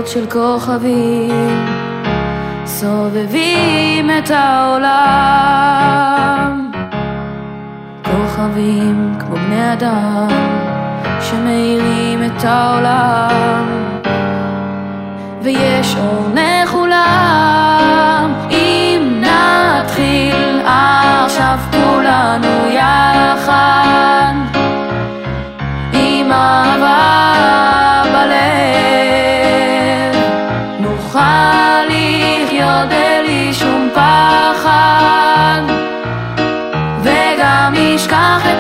גדולות של כוכבים סובבים את העולם, כוכבים כמו בני אדם שמאירים את העולם, ויש אור לכולם אם נתחיל עכשיו כולנו יחד עם אהבה בלב, נוכל לחיות בלי שום פחד וגם נשכח את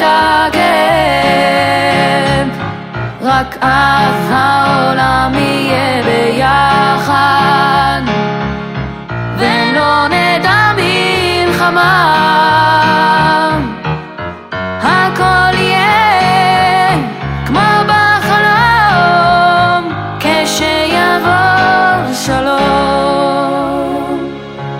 הכאב, רק אז העולם יהיה ביחד ולא נדע מלחמה, הכל יהיה כמו בחלום כשיבוא שלום.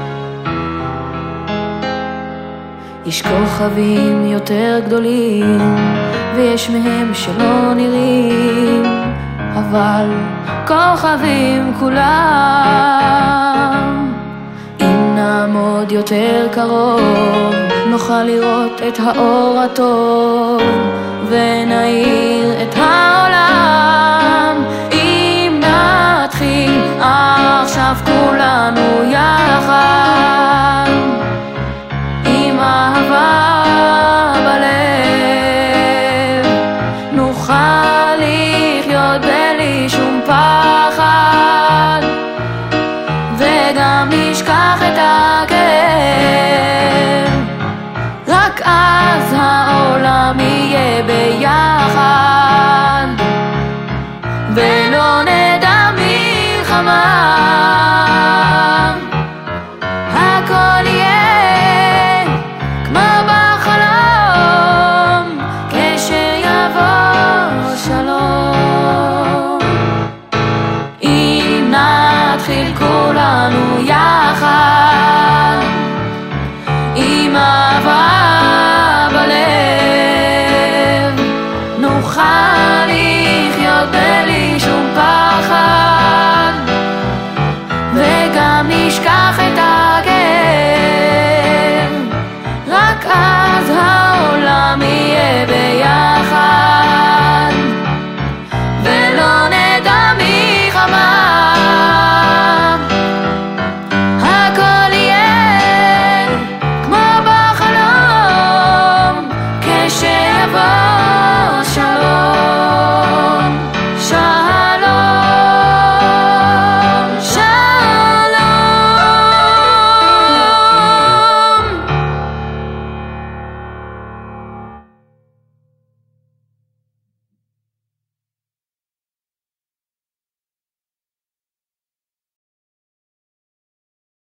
יש כוכבים יותר גדולים ויש מהם שלא נראים, אבל כוכבים כולם. אם נעמוד יותר קרוב נוכל לראות את האור הטוב ונאיר את העולם. אם נתחיל עכשיו כולנו יחד עם אהבה בלב, נוכל לחיות בלי שום פחד וגם נשכח את הכאב, רק אז העולם יהיה ביחד ולא נדע מלחמה, הכל יהיה כמו בחלום כשיבוא שלום. אם נתחיל כולנו יחד